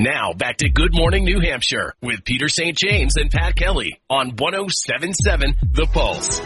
Now, back to Good Morning New Hampshire with Peter St. James and Pat Kelly on 107.7 The Pulse.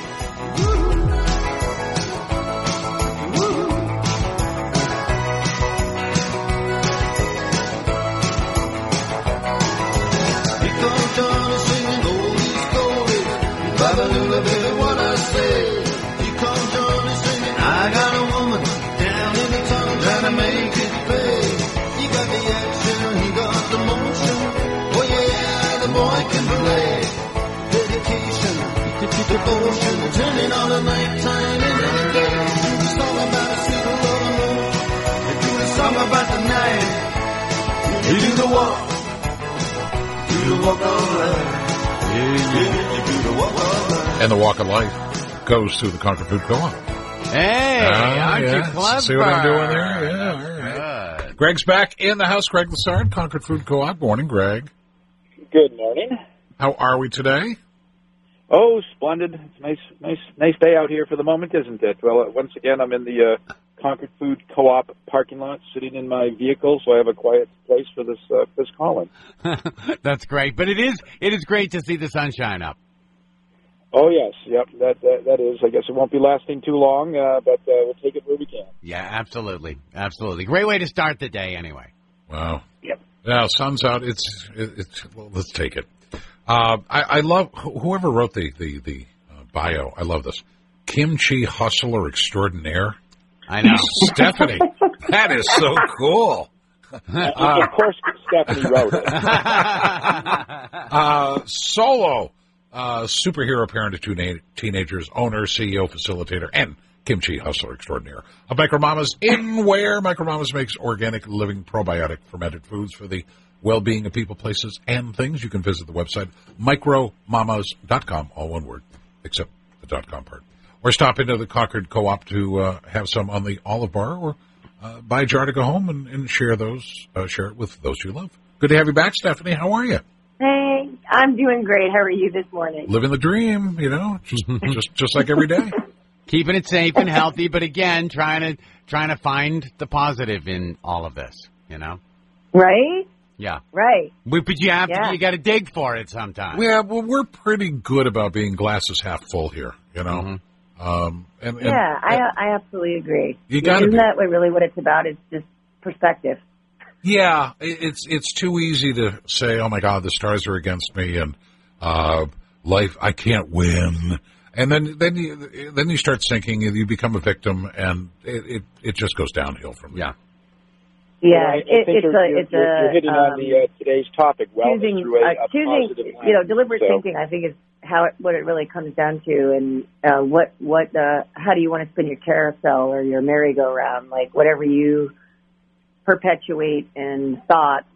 What I say, he comes Johnny singing, I got a woman down in the tunnel trying to make it pay. He got the action, he got the motion. Oh yeah, the boy can play. Dedication, devotion, turning all the nighttime into the day. Do the song about a sweet love and moon. They do the song about the night. You do the walk all right. And the walk of life goes through the Concord Food Co-op. Hey, aren't you clever? See what I'm doing there? Yeah, all right. Greg's back in the house. Greg Lassard, Concord Food Co-op. Morning, Greg. Good morning. How are we today? Oh, splendid. It's nice day out here for the moment, isn't it? Well, once again, I'm in the Concord Food Co-op parking lot, sitting in my vehicle, so I have a quiet place for this call-in. That's great, but it is great to see the sunshine up. Oh yes, yep, that is. I guess it won't be lasting too long, but we'll take it where we can. Yeah, absolutely. Great way to start the day, anyway. Wow. Yep. Yeah, sun's out. It's well, let's take it. I love whoever wrote the bio. I love this. Kimchi hustler extraordinaire. I know. Stephanie, that is so cool. Of course, Stephanie wrote it. Solo, superhero parent of two teenagers, owner, CEO, facilitator, and kimchi hustler extraordinaire. Micro Mamas, in where Micro Mamas makes organic, living, probiotic, fermented foods for the well-being of people, places, and things. You can visit the website, micromamas.com, all one word, except the .com part. Or stop into the Concord Co-op to have some on the Olive Bar, or buy a jar to go home and share it with those you love. Good to have you back, Stephanie. How are you? Hey, I'm doing great. How are you this morning? Living the dream, just like every day. Keeping it safe and healthy, but again, trying to find the positive in all of this, Right? Yeah. Right. But you got to dig for it sometimes. Yeah, well, we're pretty good about being glasses half full here, Mm-hmm. I absolutely agree. Isn't that really what it's about? It's just perspective. Yeah, it's too easy to say, "Oh my God, the stars are against me," and life, I can't win. And then you start sinking, and you become a victim, and it just goes downhill from there. Yeah. Yeah, well, you're hitting on today's topic. Choosing, positive deliberate thinking. I think is what it really comes down to, and how do you want to spin your carousel or your merry-go-round? Like whatever you perpetuate in thoughts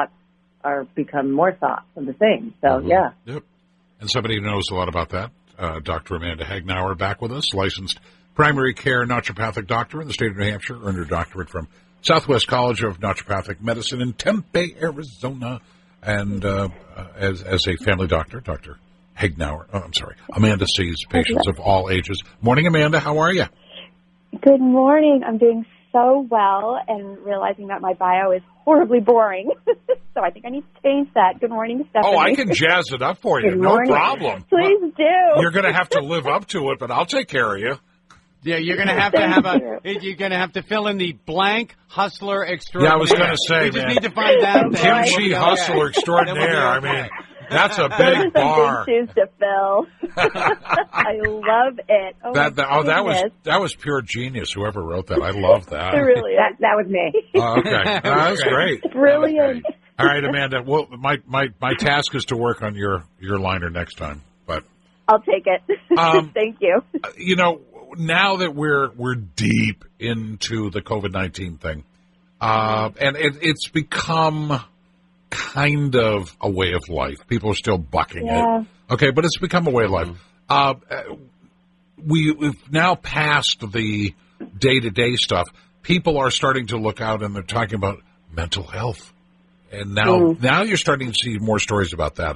become more thoughts of the same. So yeah. Yep. And somebody who knows a lot about that, Dr. Amanda Hagnauer, back with us, licensed primary care naturopathic doctor in the state of New Hampshire, earned her doctorate from Southwest College of Naturopathic Medicine in Tempe, Arizona, and as a family doctor, Dr. Hagnauer. Amanda sees patients of all ages. Morning, Amanda. How are you? Good morning. I'm doing so well and realizing that my bio is horribly boring. So I think I need to change that. Good morning, Stephanie. Oh, I can jazz it up for you. Good no morning. problem. Please do. You're going to have to live up to it, but I'll take care of you. Yeah, you're going to have you're going to have to fill in the blank hustler extraordinaire. Yeah, I was going to say, we just need to find that. Kimchi hustler extraordinaire. I mean, that's a big bar. Big shoes to fill. I love it. That was pure genius. Whoever wrote that, I love that. Really, that was me. Okay, that was great. Brilliant. All right, Amanda. Well, my task is to work on your liner next time, but I'll take it. Thank you. Now that we're deep into the COVID-19 thing, and it's become kind of a way of life. People are still bucking it. Okay, but it's become a way of life. We've now passed the day-to-day stuff. People are starting to look out, and they're talking about mental health. And now you're starting to see more stories about that,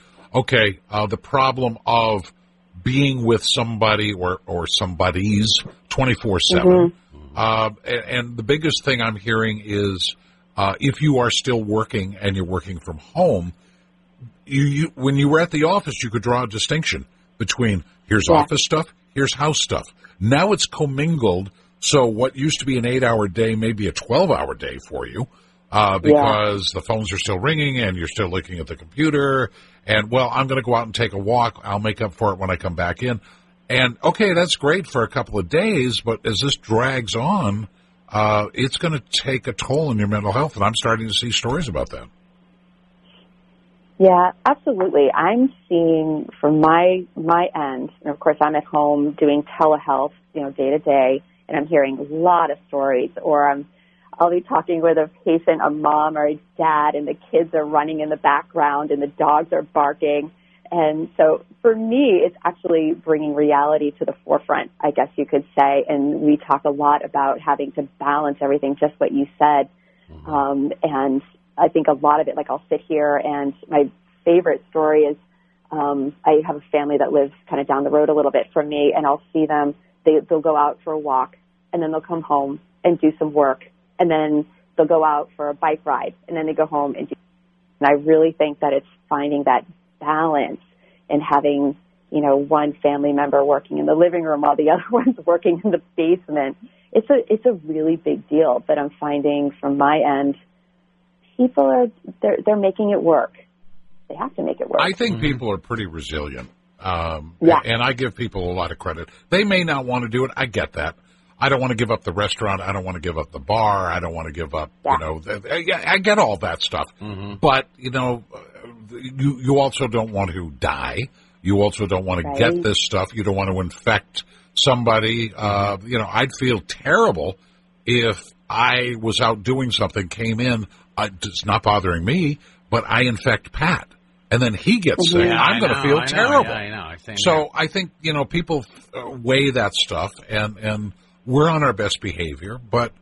the problem of being with somebody or somebody's 24/7. And the biggest thing I'm hearing is if you are still working and you're working from home, you when you were at the office, you could draw a distinction between here's office stuff, here's house stuff. Now it's commingled, so what used to be an 8-hour day may be a 12-hour day for you because the phones are still ringing and you're still looking at the computer. And, well, I'm going to go out and take a walk. I'll make up for it when I come back in. And, okay, that's great for a couple of days, but as this drags on, it's going to take a toll on your mental health, and I'm starting to see stories about that. Yeah, absolutely. I'm seeing from my end, and of course I'm at home doing telehealth, day to day, and I'm hearing a lot of stories, or I'll be talking with a patient, a mom or a dad, and the kids are running in the background and the dogs are barking. And so for me, it's actually bringing reality to the forefront, I guess you could say. And we talk a lot about having to balance everything, just what you said. And I think a lot of it, like I'll sit here, and my favorite story is I have a family that lives kind of down the road a little bit from me, and I'll see them. They'll go out for a walk, and then they'll come home and do some work, and then they'll go out for a bike ride, and then they go home and do. And I really think that it's finding that balance and having, one family member working in the living room while the other one's working in the basement. It's a really big deal, but I'm finding from my end, people they're making it work. They have to make it work. I think people are pretty resilient. And I give people a lot of credit. They may not want to do it. I get that. I don't want to give up the restaurant. I don't want to give up the bar. I don't want to give up, I get all that stuff. But, you also don't want to die. You also don't want to get this stuff. You don't want to infect somebody. I'd feel terrible if I was out doing something, came in, it's not bothering me, but I infect Pat. And then he gets sick. I'm going to feel terrible. I think, people weigh that stuff, and we're on our best behavior, but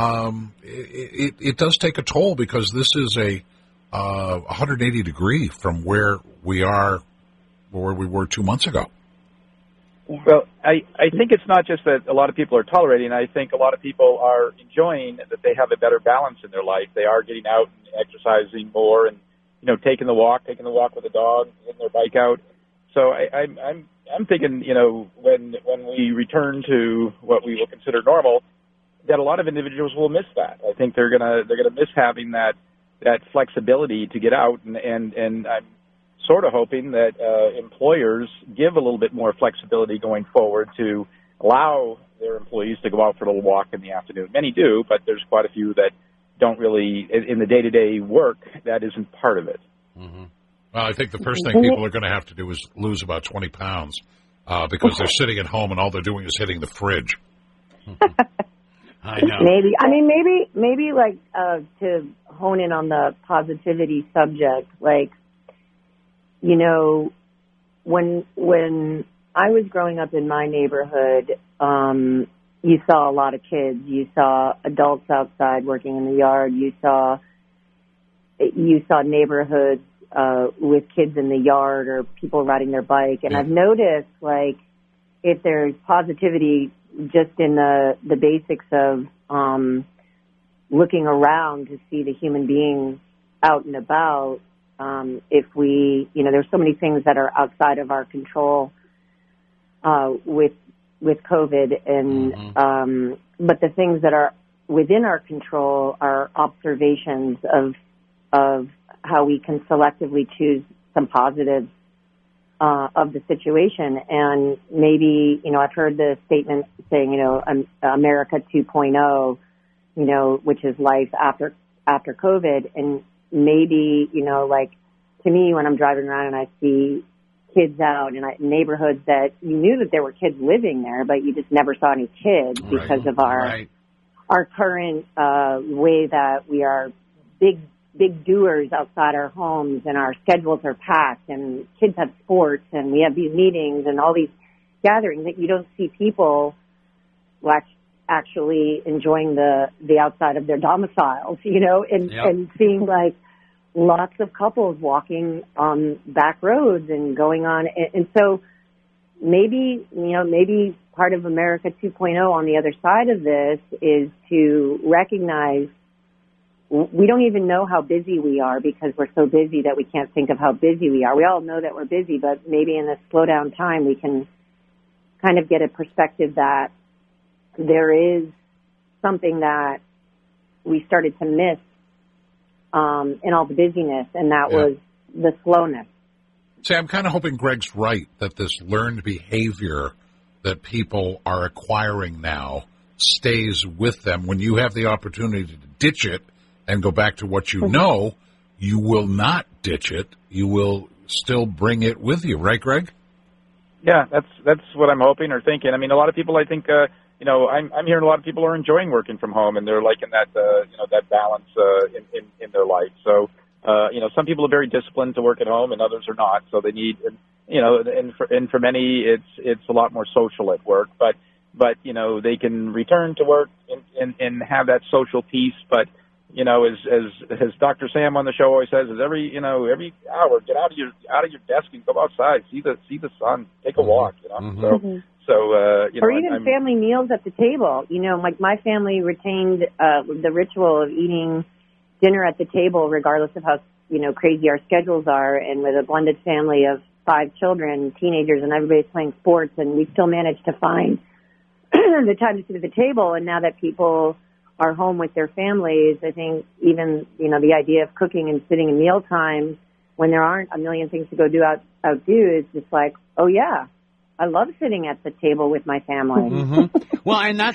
it does take a toll because this is a 180 degree from where we were 2 months ago. Yeah. Well, I think it's not just that a lot of people are tolerating. I think a lot of people are enjoying that they have a better balance in their life. They are getting out and exercising more and, taking the walk with the dog, getting their bike out. So I'm thinking, when we return to what we will consider normal, that a lot of individuals will miss that. I think they're gonna miss having that flexibility to get out, and I'm sort of hoping that employers give a little bit more flexibility going forward to allow their employees to go out for a little walk in the afternoon. Many do, but there's quite a few that don't really, in the day-to-day work, that isn't part of it. Well, I think the first thing people are going to have to do is lose about 20 pounds because they're sitting at home and all they're doing is hitting the fridge. I know. Maybe like to hone in on the positivity subject, like, when I was growing up in my neighborhood, you saw a lot of kids. You saw adults outside working in the yard. You saw neighborhoods with kids in the yard or people riding their bike. And I've noticed, like, if there's positivity just in the basics of looking around to see the human beings out and about, if we, there's so many things that are outside of our control with COVID, and but the things that are within our control are observations of how we can selectively choose some positives of the situation. And maybe, I've heard the statement saying, America 2.0, which is life after COVID. And maybe, to me, when I'm driving around and I see kids out in neighborhoods that you knew that there were kids living there, but you just never saw any kids because of our current way that we are big doers outside our homes, and our schedules are packed, and kids have sports, and we have these meetings and all these gatherings that you don't see people actually enjoying the outside of their domiciles, and seeing like lots of couples walking on back roads and going on. And so maybe part of America 2.0 on the other side of this is to recognize we don't even know how busy we are because we're so busy that we can't think of how busy we are. We all know that we're busy, but maybe in this slow down time we can kind of get a perspective that there is something that we started to miss in all the busyness, and that was the slowness. See, I'm kind of hoping Greg's right that this learned behavior that people are acquiring now stays with them. When you have the opportunity to ditch it and go back to what you know, you will not ditch it. You will still bring it with you, right, Greg? Yeah, that's what I'm hoping or thinking. I mean, a lot of people, I think, I'm hearing a lot of people are enjoying working from home, and they're liking that, that balance in their life. So, some people are very disciplined to work at home, and others are not. So they need, and for many, it's a lot more social at work. But they can return to work and have that social piece. But as Dr. Sam on the show always says, is every hour get out of your desk and go outside, see the sun, take a walk. Or even family meals at the table. My family retained the ritual of eating dinner at the table, regardless of how crazy our schedules are, and with a blended family of 5 children, teenagers, and everybody's playing sports, and we still managed to find the time to sit at the table. And now that people are home with their families, I think even the idea of cooking and sitting in mealtime when there aren't a million things to go outdo is just like, oh yeah, I love sitting at the table with my family. Mm-hmm. Well, and that's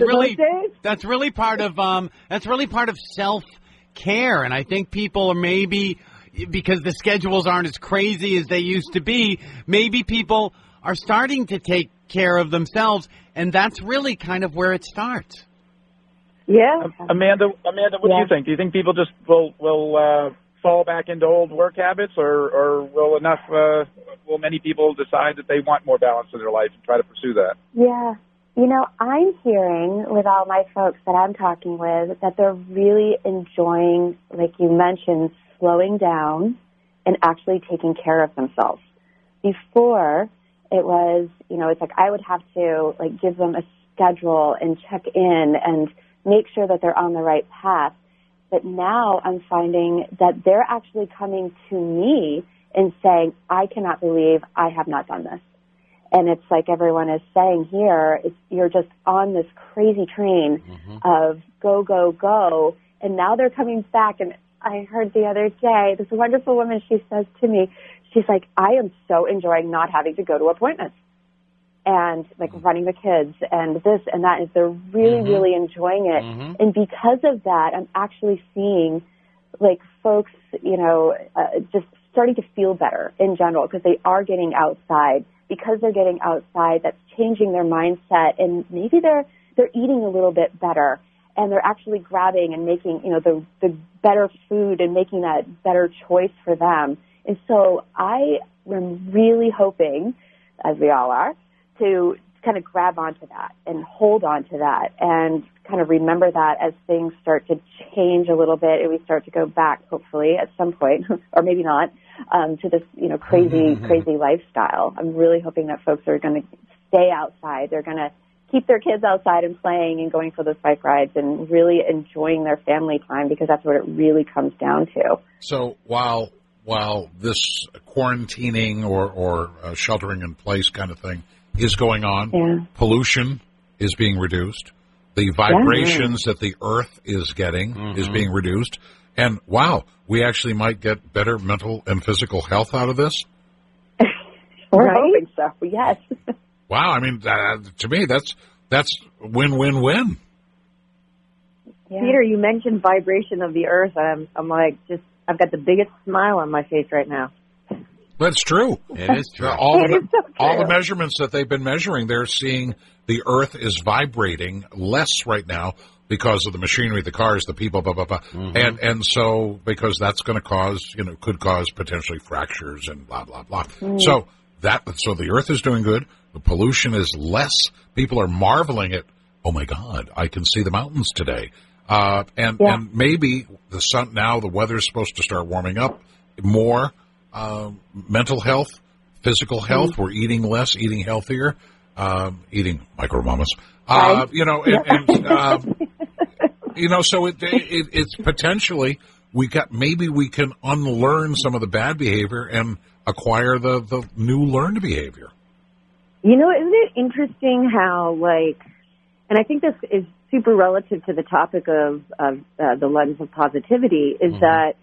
really part of self-care. And I think people are maybe, because the schedules aren't as crazy as they used to be, maybe people are starting to take care of themselves, and that's really kind of where it starts. Yeah. Amanda, what do you think? Do you think people just will fall back into old work habits, or will many people decide that they want more balance in their life and try to pursue that? Yeah. I'm hearing with all my folks that I'm talking with that they're really enjoying, like you mentioned, slowing down and actually taking care of themselves. Before, it was, it's like I would have to give them a schedule and check in and make sure that they're on the right path. But now I'm finding that they're actually coming to me and saying, I cannot believe I have not done this. And it's like everyone is saying here, you're just on this crazy train of go, go, go. And now they're coming back. And I heard the other day, this wonderful woman, she says to me, she's like, I am so enjoying not having to go to appointments and running the kids and this and that. And they're really, really enjoying it. And because of that, I'm actually seeing folks, just starting to feel better in general because they are getting outside. Because they're getting outside, that's changing their mindset, and maybe they're eating a little bit better, and they're actually grabbing and making the better food and making that better choice for them. And so I am really hoping, as we all are, to kind of grab onto that and hold on to that and kind of remember that as things start to change a little bit and we start to go back, hopefully, at some point, or maybe not, to this, crazy lifestyle. I'm really hoping that folks are going to stay outside. They're going to keep their kids outside and playing and going for those bike rides and really enjoying their family time, because that's what it really comes down to. So while this quarantining or sheltering in place kind of thing is going on, pollution is being reduced. The vibrations that the earth is getting is being reduced. And, wow, we actually might get better mental and physical health out of this? We're hoping so, yes. Wow, I mean, to me, that's win-win-win. Yeah. Peter, you mentioned vibration of the earth. I'm I've got the biggest smile on my face right now. That's true. It is true. All the measurements that they've been measuring, they're seeing the earth is vibrating less right now because of the machinery, the cars, the people, blah, blah, blah. And so, because that's going to could cause potentially fractures and blah, blah, blah. So the earth is doing good. The pollution is less. People are marveling at, oh my God, I can see the mountains today. And maybe the weather's supposed to start warming up more. Mental health, physical health. We're eating less, eating healthier, eating micro mamas. So it's potentially maybe we can unlearn some of the bad behavior and acquire the new learned behavior. Isn't it interesting how, and I think this is super relative to the topic of the lens of positivity, is that,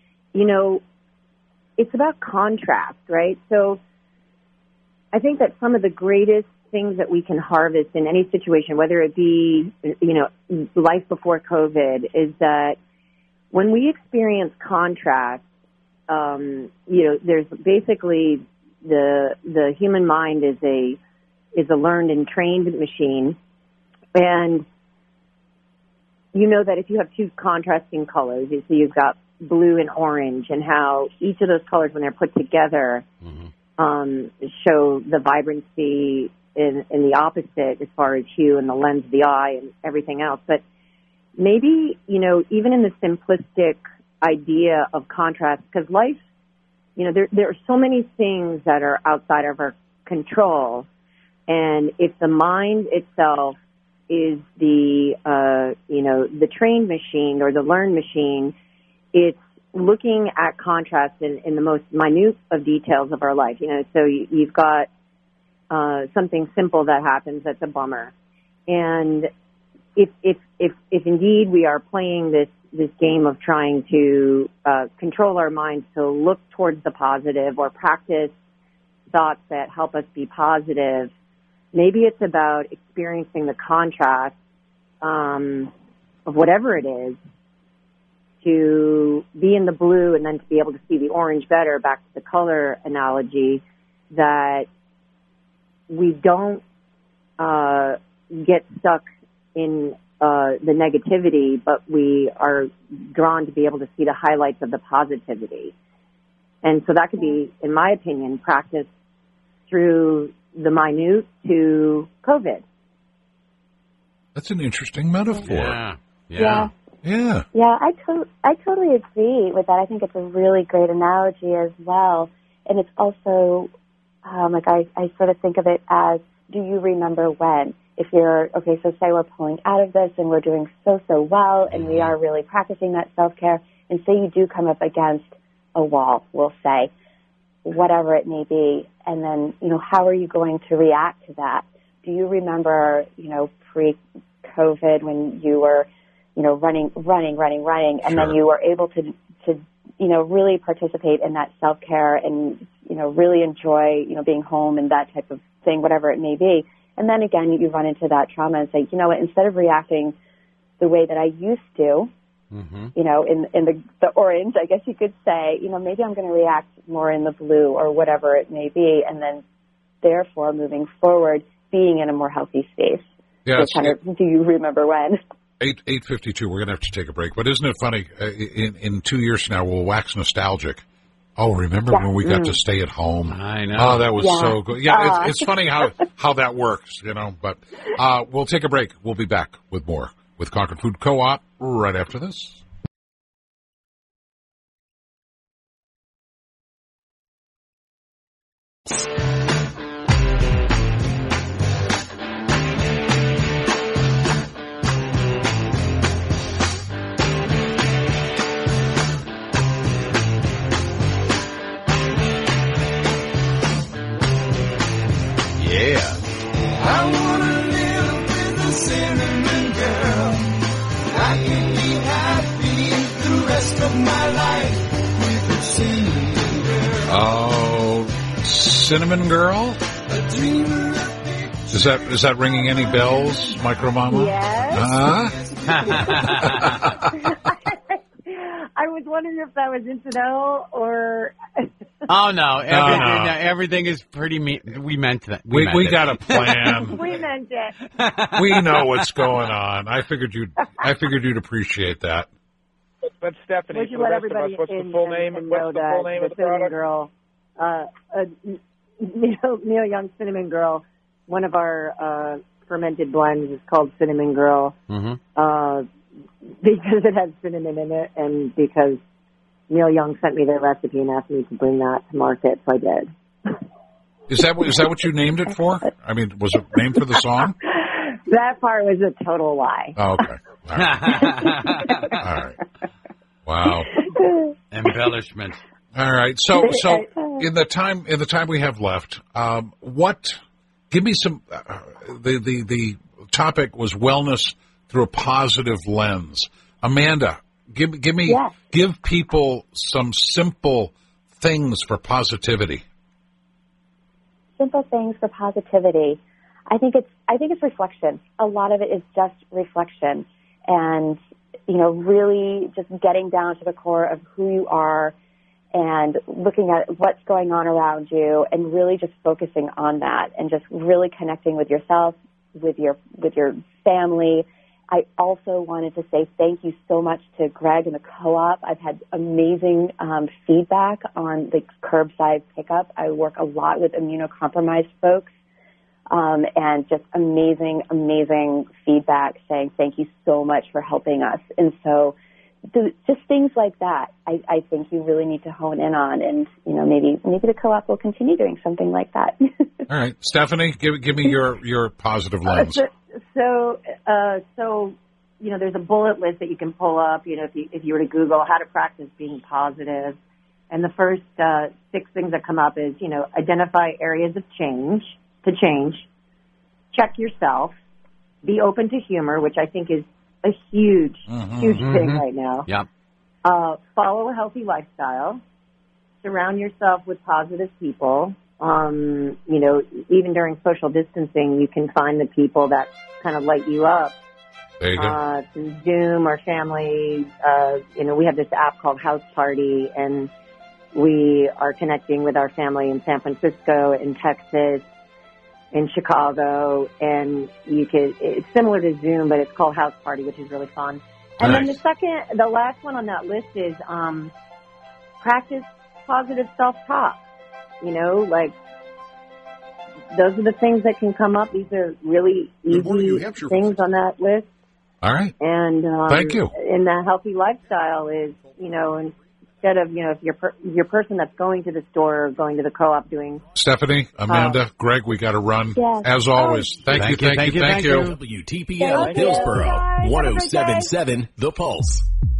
it's about contrast, right? So I think that some of the greatest things that we can harvest in any situation, whether it be, life before COVID, is that when we experience contrast, there's basically the human mind is a learned and trained machine. And that if you have two contrasting colors, so you've got blue and orange, and how each of those colors, when they're put together, show the vibrancy in the opposite as far as hue and the lens of the eye and everything else. But maybe, even in the simplistic idea of contrast, because life, there are so many things that are outside of our control. And if the mind itself is the trained machine or the learned machine, it's looking at contrast in the most minute of details of our life. So you've got something simple that happens that's a bummer. And if indeed we are playing this game of trying to control our minds to look towards the positive or practice thoughts that help us be positive, maybe it's about experiencing the contrast of whatever it is, to be in the blue and then to be able to see the orange better, back to the color analogy, that we don't get stuck in the negativity, but we are drawn to be able to see the highlights of the positivity. And so that could be, in my opinion, practiced through the minute to COVID. That's an interesting metaphor. Yeah. Yeah, I totally agree with that. I think it's a really great analogy as well. And it's also, I sort of think of it as, do you remember when? If you're, so say we're pulling out of this and we're doing so well and we are really practicing that self-care, and say you do come up against a wall, we'll say, whatever it may be, and then, how are you going to react to that? Do you remember, pre-COVID when you were, running, and then you were able to really participate in that self-care and, really enjoy, being home and that type of thing, whatever it may be. And then again, you run into that trauma and say, what, instead of reacting the way that I used to, in the orange, I guess you could say, maybe I'm going to react more in the blue or whatever it may be. And then therefore moving forward, being in a more healthy space. Yeah. So do you remember when? 8:52. We're going to have to take a break. But isn't it funny? In 2 years from now, we'll wax nostalgic. Oh, remember when we got to stay at home? I know. Oh, that was so good. Yeah, it's funny how that works, But we'll take a break. We'll be back with more with Concord Food Co-op right after this. I wanna live with a cinnamon girl. I can be happy the rest of my life with a cinnamon girl. Oh, Cinnamon Girl? A dreamer of Is that ringing any bells, Micro Mama? Yes. I was wondering if that was incidental or... Oh, no. Everything is pretty... We meant that. We got a plan. We meant it. We know what's going on. I figured you'd appreciate that. But Stephanie, we should let everybody what's the full name? and What's know the full name that of the product? Girl, Neil Young Cinnamon Girl, one of our fermented blends is called Cinnamon Girl. Mm-hmm. Because it has cinnamon in it, and because Neil Young sent me the recipe and asked me to bring that to market, so I did. Is that what you named it for? I mean, was it named for the song? That part was a total lie. Oh, okay. All right. Wow. Embellishment. All right. So in the time we have left, give me some, the topic was wellness through a positive lens. Amanda, give people some simple things for positivity. Simple things for positivity. I think it's reflection. A lot of it is just reflection, and really just getting down to the core of who you are and looking at what's going on around you, and really just focusing on that, and just really connecting with yourself, with your family. I also wanted to say thank you so much to Greg and the co-op. I've had amazing feedback on the curbside pickup. I work a lot with immunocompromised folks, and just amazing feedback saying thank you so much for helping us. And so just things like that, I think you really need to hone in on, and maybe the co-op will continue doing something like that. All right, Stephanie, give me your positive lens. So there's a bullet list that you can pull up. If you were to Google how to practice being positive, and the first 6 things that come up is identify areas of change, check yourself, be open to humor, which I think is a huge thing right now. Yep. Follow a healthy lifestyle. Surround yourself with positive people. Even during social distancing, you can find the people that kind of light you up. There you go. Through Zoom or family. We have this app called House Party, and we are connecting with our family in San Francisco, in Texas, in Chicago, and it's similar to Zoom, but it's called House Party, which is really fun. And nice. Then the last one on that list is practice positive self-talk. Those are the things that can come up. These are really easy things on that list. All right. And thank you. And the healthy lifestyle is, instead of, if your person that's going to the store or going to the co-op doing. Stephanie, Amanda, Greg, we got to run. Yes. As always, thank you. WTPL Hillsborough, 107.7 The Pulse.